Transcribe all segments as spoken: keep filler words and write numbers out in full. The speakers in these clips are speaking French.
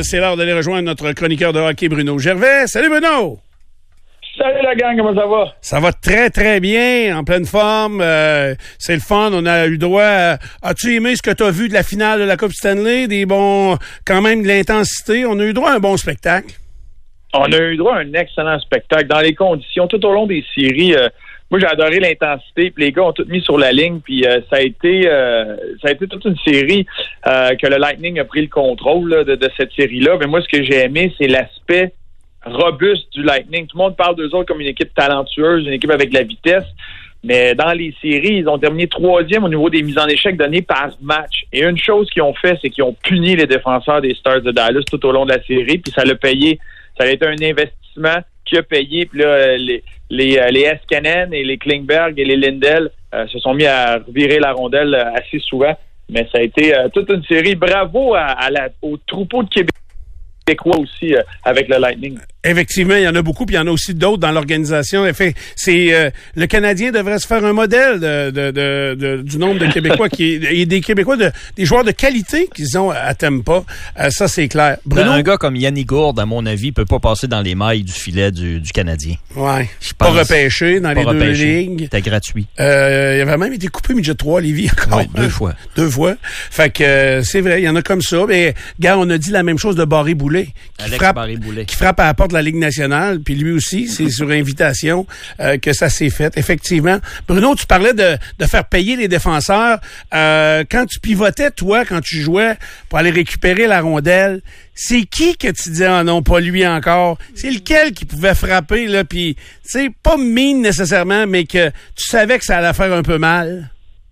c'est l'heure d'aller rejoindre notre chroniqueur de hockey, Bruno Gervais. Salut, Bruno! Salut la gang, comment ça va? Ça va très, très bien, en pleine forme. Euh, c'est le fun, on a eu droit à... As-tu aimé ce que tu as vu de la finale de la Coupe Stanley? Des bons... Quand même de l'intensité. On a eu droit à un bon spectacle. On a eu droit à un excellent spectacle. Dans les conditions, tout au long des séries... Euh... Moi, j'ai adoré l'intensité, puis les gars ont tout mis sur la ligne, puis euh, ça a été euh, ça a été toute une série euh, que le Lightning a pris le contrôle là, de, de cette série-là. Mais moi, ce que j'ai aimé, c'est l'aspect robuste du Lightning. Tout le monde parle d'eux autres comme une équipe talentueuse, une équipe avec de la vitesse, mais dans les séries, ils ont terminé troisième au niveau des mises en échec données par match. Et une chose qu'ils ont fait, c'est qu'ils ont puni les défenseurs des Stars de Dallas tout au long de la série, puis ça l'a payé. Ça a été un investissement qui a payé, puis là, les Les, euh, les Eskenen et les Klingberg et les Lindell euh, se sont mis à virer la rondelle euh, assez souvent. Mais ça a été euh, toute une série. Bravo à, à la, au troupeau de Québécois aussi euh, avec le Lightning. Effectivement, il y en a beaucoup, puis il y en a aussi d'autres dans l'organisation. Fait, c'est euh, le Canadien devrait se faire un modèle de, de, de, de du nombre de Québécois qui et des Québécois de des joueurs de qualité qu'ils ont à Tampa. Euh, ça c'est clair. Bruno? Un gars comme Yannick Gourde, à mon avis, peut pas passer dans les mailles du filet du, du Canadien. Ouais. Pas repêché dans les repêché. deux ligues. C'était gratuit. Euh, il avait même été coupé midget trois Lévis encore. Oui, deux fois. Deux fois. Fait que euh, c'est vrai, il y en a comme ça. Mais gars, on a dit la même chose de Barré-Boulet, qui Alex frappe, Barré-Boulet. qui frappe à la porte de la Ligue nationale, puis lui aussi, c'est sur invitation euh, que ça s'est fait, effectivement. Bruno, tu parlais de, de faire payer les défenseurs. Euh, quand tu pivotais, toi, quand tu jouais pour aller récupérer la rondelle, c'est qui que tu disais, ah non, pas lui encore? C'est lequel qui pouvait frapper, là, puis, tu sais, pas mine nécessairement, mais que tu savais que ça allait faire un peu mal?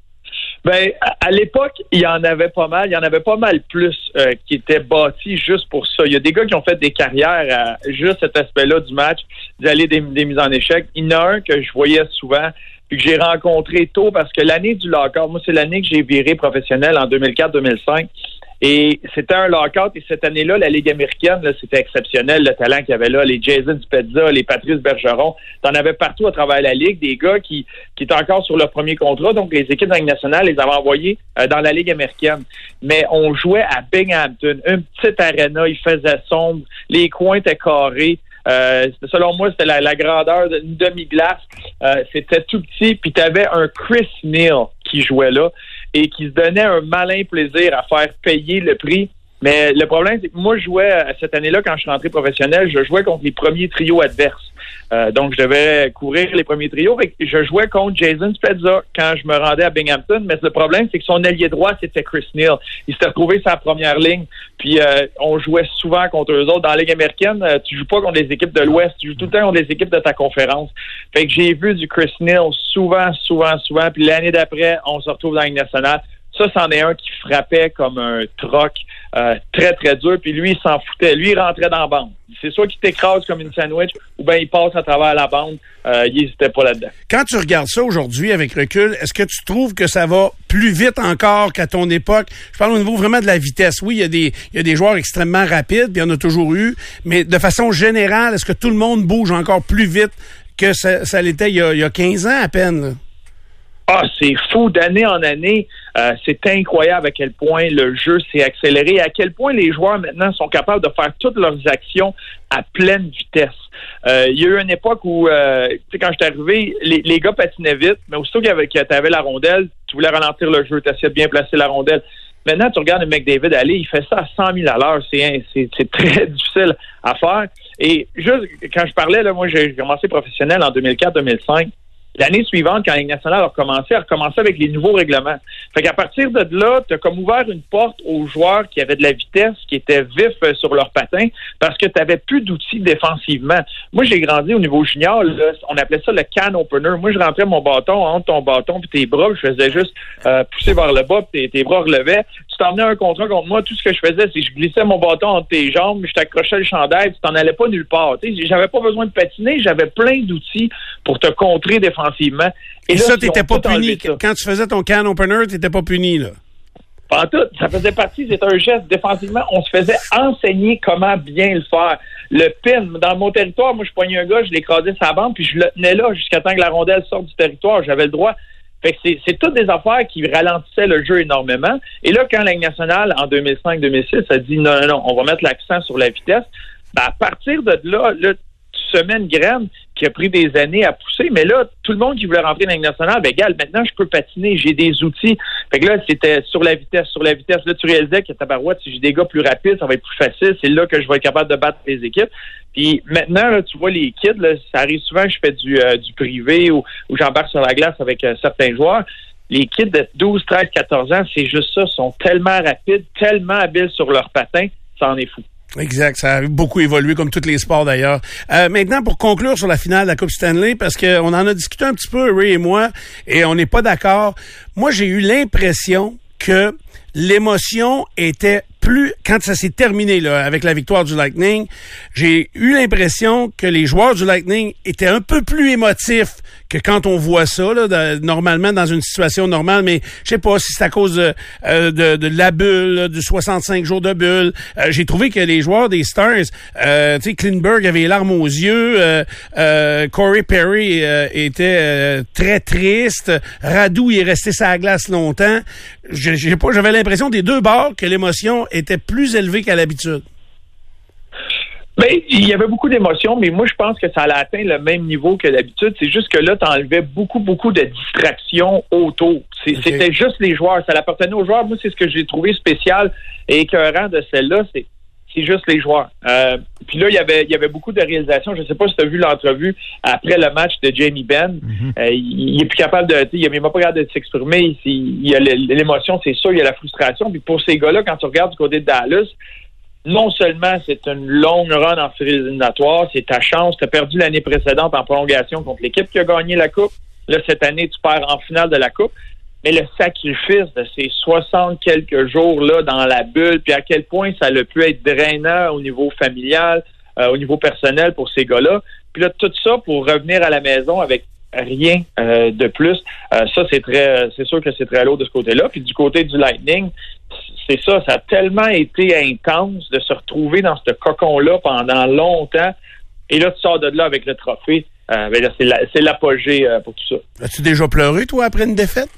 Ben, à l'époque, il y en avait pas mal. Il y en avait pas mal plus euh, qui étaient bâtis juste pour ça. Il y a des gars qui ont fait des carrières à juste cet aspect-là du match, d'aller des, des mises en échec. Il y en a un que je voyais souvent, puis que j'ai rencontré tôt, parce que l'année du lockout, moi, c'est l'année que j'ai viré professionnel en deux mille quatre deux mille cinq. Et c'était un lockout, et cette année-là, la Ligue américaine, là, c'était exceptionnel, le talent qu'il y avait là, les Jason Spezza, les Patrice Bergeron, t'en avais partout à travers la Ligue, des gars qui, qui étaient encore sur leur premier contrat, donc les équipes de la Ligue nationale les avaient envoyés euh, dans la Ligue américaine. Mais on jouait à Binghamton, une petite arena, il faisait sombre, les coins étaient carrés. Euh, selon moi, c'était la, la grandeur d'une demi-glace. Euh, c'était tout petit, puis tu avais un Chris Neal qui jouait là et qui se donnait un malin plaisir à faire payer le prix. Mais le problème, c'est que moi, je jouais cette année-là, quand je suis rentré professionnel, je jouais contre les premiers trios adverses. Euh, donc, je devais courir les premiers trios. Fait que je jouais contre Jason Spezza quand je me rendais à Binghamton. Mais le problème, c'est que son allié droit, c'était Chris Neal. Il s'était retrouvé sa première ligne. Puis, euh, on jouait souvent contre eux autres. Dans la Ligue américaine, euh, tu joues pas contre les équipes de l'Ouest. Tu joues tout le temps contre les équipes de ta conférence. Fait que j'ai vu du Chris Neal souvent, souvent, souvent. Puis l'année d'après, on se retrouve dans la Ligue nationale. Ça, c'en est un qui frappait comme un troc euh, très, très dur. Puis lui, il s'en foutait. Lui, il rentrait dans la bande. C'est soit qu'il t'écrase comme une sandwich ou bien il passe à travers la bande. Euh, il n'hésitait pas là-dedans. Quand tu regardes ça aujourd'hui avec recul, est-ce que tu trouves que ça va plus vite encore qu'à ton époque? Je parle au niveau vraiment de la vitesse. Oui, il y a des, il y a des joueurs extrêmement rapides, puis il y en a toujours eu. Mais de façon générale, est-ce que tout le monde bouge encore plus vite que ça, ça l'était il y, a, il y a quinze ans à peine, là? Ah, c'est fou. D'année en année, euh, c'est incroyable à quel point le jeu s'est accéléré et à quel point les joueurs maintenant sont capables de faire toutes leurs actions à pleine vitesse. Euh, il y a eu une époque où, euh, tu sais, quand je suis arrivé, les, les gars patinaient vite, mais aussitôt qu'il y avait, que tu avais la rondelle, tu voulais ralentir le jeu, tu essayais de bien placer la rondelle. Maintenant, tu regardes le McDavid aller, il fait ça à cent mille à l'heure. C'est, c'est, c'est très difficile à faire. Et juste, quand je parlais, là, moi, j'ai commencé professionnel en deux mille quatre deux mille cinq. L'année suivante, quand la Ligue nationale a recommencé, a recommencé avec les nouveaux règlements. Fait qu'à partir de là, tu as comme ouvert une porte aux joueurs qui avaient de la vitesse, qui étaient vifs sur leur patin, parce que tu n'avais plus d'outils défensivement. Moi, j'ai grandi au niveau junior, là, on appelait ça le can opener. Moi, je rentrais mon bâton entre ton bâton et tes bras, je faisais juste euh, pousser vers le bas, puis tes, tes bras relevaient. Tu t'emmenais un contre un contre moi, tout ce que je faisais, c'est que je glissais mon bâton entre tes jambes, je t'accrochais le chandail, tu t'en allais pas nulle part. Tu sais, j'avais pas besoin de patiner, j'avais plein d'outils pour te contrer défensivement. Et, Et là, ça, t'étais pas puni. Quand tu faisais ton can opener, t'étais pas puni, là. Pas tout. Ça faisait partie, c'était un geste défensivement. On se faisait enseigner comment bien le faire. Le pin, dans mon territoire, moi, je poignais un gars, je l'écrasais sa bande, puis je le tenais là jusqu'à temps que la rondelle sorte du territoire. J'avais le droit. Fait que c'est, c'est toutes des affaires qui ralentissaient le jeu énormément. Et là, quand la Ligue nationale, en deux mille cinq deux mille six, a dit non, non, non, on va mettre l'accent sur la vitesse, ben à partir de là, là, tu semais une graine qui a pris des années à pousser, mais là, tout le monde qui voulait rentrer dans la Ligue nationale, ben gars, maintenant je peux patiner, j'ai des outils. Fait que là, c'était sur la vitesse, sur la vitesse. Là, tu réalisais que tabarouette, si j'ai des gars plus rapides, ça va être plus facile. C'est là que je vais être capable de battre les équipes. Puis maintenant, là, tu vois, les kids, là, ça arrive souvent que je fais du, euh, du privé ou, ou j'embarque sur la glace avec euh, certains joueurs. Les kids de douze, treize, quatorze ans, c'est juste ça, sont tellement rapides, tellement habiles sur leur patin, ça en est fou. Exact, ça a beaucoup évolué comme tous les sports d'ailleurs. Euh, maintenant, pour conclure sur la finale de la Coupe Stanley, parce qu'on en a discuté un petit peu, Ray et moi, et on n'est pas d'accord. Moi, j'ai eu l'impression que l'émotion était plus, quand ça s'est terminé là avec la victoire du Lightning, j'ai eu l'impression que les joueurs du Lightning étaient un peu plus émotifs que quand on voit ça là, de, normalement dans une situation normale, mais je sais pas si c'est à cause de, euh, de, de la bulle, là, du soixante-cinq jours de bulle. Euh, j'ai trouvé que les joueurs des Stars, euh, tu sais, Klingberg avait les larmes aux yeux, euh, euh, Corey Perry euh, était euh, très triste, Radou il est resté sur la glace longtemps. Je, j'ai pas, j'avais l'impression des deux bords que l'émotion était plus élevée qu'à l'habitude. Ben, il y avait beaucoup d'émotions, mais moi, je pense que ça allait atteindre le même niveau que d'habitude. C'est juste que là, tu enlevais beaucoup, beaucoup de distractions autour. C'est, okay. C'était juste les joueurs. Ça appartenait aux joueurs. Moi, c'est ce que j'ai trouvé spécial et écœurant de celle-là. C'est, c'est juste les joueurs. Euh, puis là, il y avait, il y avait beaucoup de réalisations. Je ne sais pas si tu as vu l'entrevue après le match de Jamie Benn. Mm-hmm. Euh, il, il est plus capable de... Il n'est même pas capable de s'exprimer. Il, il y a l'émotion, c'est sûr. Il y a la frustration. Puis pour ces gars-là, quand tu regardes du côté de Dallas... Non seulement c'est une longue run en séries éliminatoires, c'est ta chance. Tu as perdu l'année précédente en prolongation contre l'équipe qui a gagné la Coupe. Là, cette année, tu perds en finale de la Coupe. Mais le sacrifice de ces soixante quelques jours-là dans la bulle, puis à quel point ça a pu être drainant au niveau familial, euh, au niveau personnel pour ces gars-là. Puis là, tout ça pour revenir à la maison avec rien euh, de plus. Euh, ça, c'est très, c'est sûr que c'est très lourd de ce côté-là. Puis du côté du Lightning, c'est ça, ça a tellement été intense de se retrouver dans ce cocon-là pendant longtemps. Et là, tu sors de là avec le trophée. Euh, ben là, c'est, la, c'est l'apogée euh, pour tout ça. As-tu déjà pleuré, toi, après une défaite?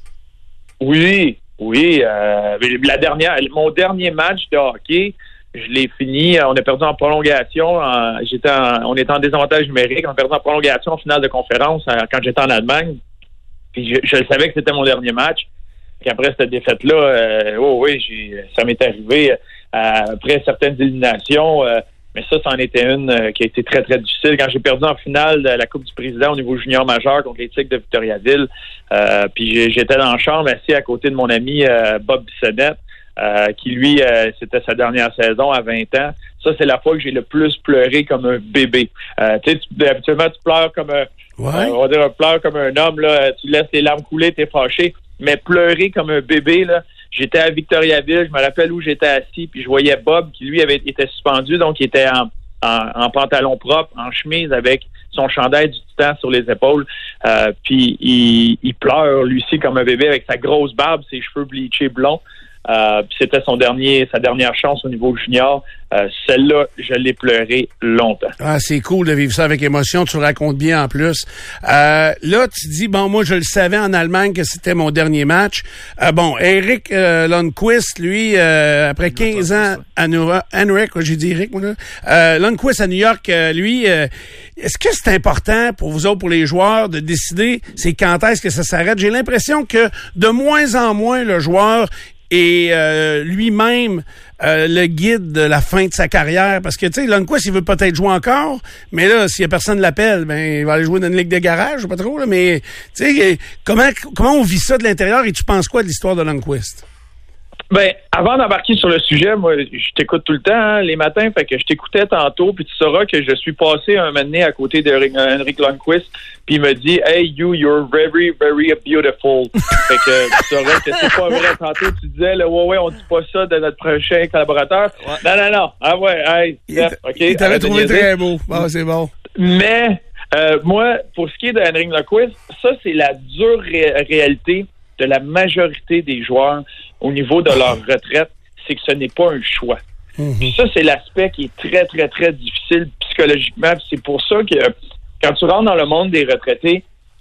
Oui, oui. Euh, la dernière, mon dernier match de hockey, je l'ai fini. On a perdu en prolongation. En, j'étais en, on était en désavantage numérique. On a perdu en prolongation en finale de conférence euh, quand j'étais en Allemagne. Puis je, je savais que c'était mon dernier match. Puis après cette défaite-là, euh, oh oui, j'ai, ça m'est arrivé euh, après certaines éliminations. Euh, mais ça, c'en était une euh, qui a été très, très difficile. Quand j'ai perdu en finale de la Coupe du Président au niveau junior majeur contre les Tigres de Victoriaville, euh, puis j'étais dans la chambre assis à côté de mon ami euh, Bob Bissonnette, euh, qui lui, euh, c'était sa dernière saison à vingt ans. Ça, c'est la fois que j'ai le plus pleuré comme un bébé. Euh, tu sais, tu, habituellement, tu pleures comme un... Ouais. Euh, on va dire, pleure comme un homme, là. Tu laisses les larmes couler, t'es fâché. Mais pleurer comme un bébé, là, j'étais à Victoriaville, je me rappelle où j'étais assis, puis je voyais Bob qui, lui, avait été suspendu, donc il était en, en, en pantalon propre, en chemise, avec son chandail du Titan sur les épaules. Euh, puis il, il pleure, lui aussi, comme un bébé, avec sa grosse barbe, ses cheveux bleachés blonds. Euh, puis c'était son dernier, sa dernière chance au niveau junior. Euh, celle-là, je l'ai pleuré longtemps. Ah, c'est cool de vivre ça avec émotion. Tu le racontes bien en plus. Euh, là, tu dis, bon, moi, je le savais en Allemagne que c'était mon dernier match. Euh, bon, Eric euh, Lundqvist, lui, euh, après quinze ans à New York, Henrik, j'ai dit Eric, moi, là. Euh, Lundqvist à New York, euh, lui, euh, est-ce que c'est important pour vous autres, pour les joueurs, de décider c'est quand est-ce que ça s'arrête? J'ai l'impression que de moins en moins, le joueur et euh, lui-même euh, le guide de la fin de sa carrière, parce que tu sais, Lundqvist, il veut peut-être jouer encore, mais là, s'il y a personne qui l'appelle, ben il va aller jouer dans une ligue de garage, je sais pas trop, là, mais tu sais, comment comment on vit ça de l'intérieur et tu penses quoi de l'histoire de Lundqvist? Ben, avant d'embarquer sur le sujet, moi, je t'écoute tout le temps, hein, les matins, fait que je t'écoutais tantôt, puis tu sauras que je suis passé un moment donné à côté de Henrik Lundqvist, puis il me dit « Hey, you, you're very, very beautiful. » Fait que tu sauras que c'est pas vrai. Tantôt, tu disais, là, ouais, ouais, on dit pas ça de notre prochain collaborateur. Ouais. Non, non, non. Ah ouais, hey, Steph, OK. Il t'avait trouvé très beau. Bon, c'est bon. Mais, euh, moi, pour ce qui est de Henrik Lundqvist, ça, c'est la dure ré- réalité de la majorité des joueurs au niveau de leur retraite, c'est que ce n'est pas un choix. Mm-hmm. Ça, c'est l'aspect qui est très, très, très difficile psychologiquement. C'est pour ça que quand tu rentres dans le monde des retraités,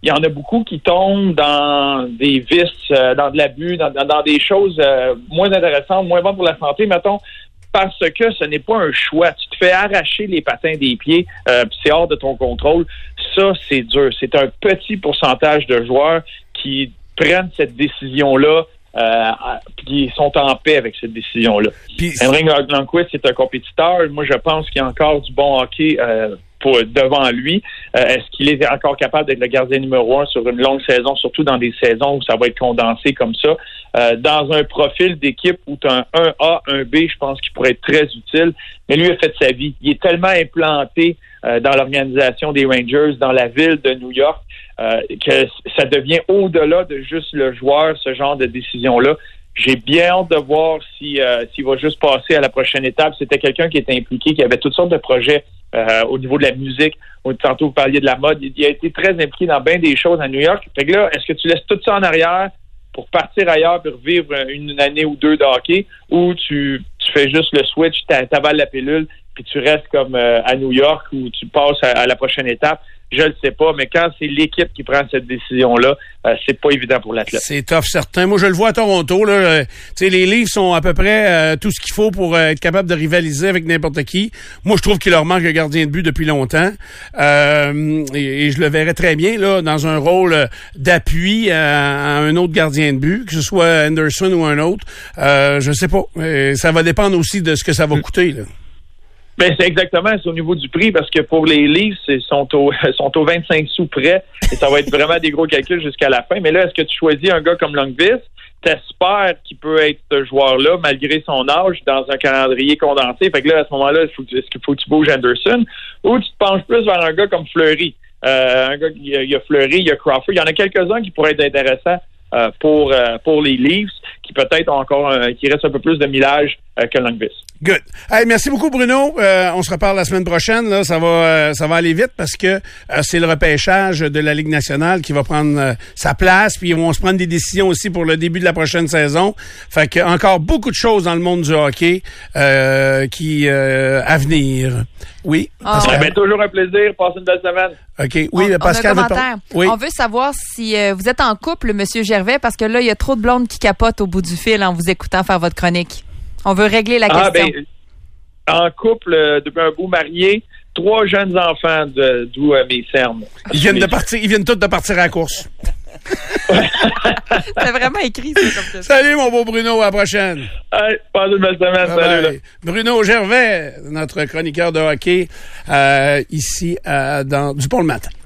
il y en a beaucoup qui tombent dans des vices, euh, dans de l'abus, dans, dans, dans des choses euh, moins intéressantes, moins bonnes pour la santé, mettons, parce que ce n'est pas un choix. Tu te fais arracher les patins des pieds, euh, puis c'est hors de ton contrôle. Ça, c'est dur. C'est un petit pourcentage de joueurs qui prennent cette décision-là, euh, qui sont en paix avec cette décision-là. Henrik Lundqvist, c'est un compétiteur. Moi, je pense qu'il y a encore du bon hockey euh, pour, devant lui. Euh, est-ce qu'il est encore capable d'être le gardien numéro un sur une longue saison, surtout dans des saisons où ça va être condensé comme ça? Euh, dans un profil d'équipe où tu as un A, un B, je pense qu'il pourrait être très utile. Mais lui a fait sa vie. Il est tellement implanté euh, dans l'organisation des Rangers, dans la ville de New York, euh, que ça devient au-delà de juste le joueur, ce genre de décision-là. J'ai bien hâte de voir si euh, s'il va juste passer à la prochaine étape. C'était quelqu'un qui était impliqué, qui avait toutes sortes de projets euh, au niveau de la musique. Tantôt, vous parliez de la mode. Il a été très impliqué dans bien des choses à New York. Fait que là, est-ce que tu laisses tout ça en arrière pour partir ailleurs pour vivre une année ou deux de hockey, ou tu, tu fais juste le switch, t'avales la pilule, puis tu restes comme euh, à New York, ou tu passes à, à la prochaine étape? Je le sais pas, mais quand c'est l'équipe qui prend cette décision-là, euh, c'est pas évident pour l'athlète. C'est tough, certain. Moi, je le vois à Toronto. Là, euh, tu sais, les Leafs sont à peu près euh, tout ce qu'il faut pour euh, être capable de rivaliser avec n'importe qui. Moi, je trouve qu'il leur manque un gardien de but depuis longtemps. Euh, et, et je le verrais très bien là dans un rôle d'appui à, à un autre gardien de but, que ce soit Anderson ou un autre. Euh, je sais pas. Euh, ça va dépendre aussi de ce que ça va coûter, là. Ben, c'est exactement, c'est au niveau du prix, parce que pour les Leafs, ils sont au, sont au vingt-cinq sous près, et ça va être vraiment des gros calculs jusqu'à la fin. Mais là, est-ce que tu choisis un gars comme Lundqvist? T'espères qu'il peut être ce joueur-là, malgré son âge, dans un calendrier condensé. Fait que là, à ce moment-là, est-ce qu'il faut que tu bouges Anderson? Ou tu te penches plus vers un gars comme Fleury? Euh, un gars, il y, a, il y a Fleury, il y a Crawford. Il y en a quelques-uns qui pourraient être intéressants euh, pour, euh, pour les Leafs, qui peut-être ont encore, euh, qui reste un peu plus de millage euh, que Lundqvist. Good. Hey, merci beaucoup, Bruno. Euh, on se reparle la semaine prochaine. Là, ça va, euh, ça va aller vite parce que euh, c'est le repêchage de la Ligue nationale qui va prendre euh, sa place. Puis ils vont se prendre des décisions aussi pour le début de la prochaine saison. Fait que encore beaucoup de choses dans le monde du hockey euh, qui euh, à venir. Oui. Ah, ouais. Ben, toujours un plaisir. Passez une belle semaine. OK. Oui, on, Pascal. On, a un commentaire. Oui. On veut savoir si euh, vous êtes en couple, Monsieur Gervais, parce que là, il y a trop de blondes qui capotent au bout du fil en vous écoutant faire votre chronique. On veut régler la ah, question. Ben, en couple, euh, depuis un bout marié, trois jeunes enfants, de, d'où euh, mes cernes. Ils viennent de partir, ils viennent tous de partir à la course. C'est vraiment écrit, ça, comme ça. Salut, mon beau Bruno, à la prochaine. Hey, passez une belle semaine. Bye Salut, bye. là. Bruno Gervais, notre chroniqueur de hockey, euh, ici, euh, dans Dupont le matin.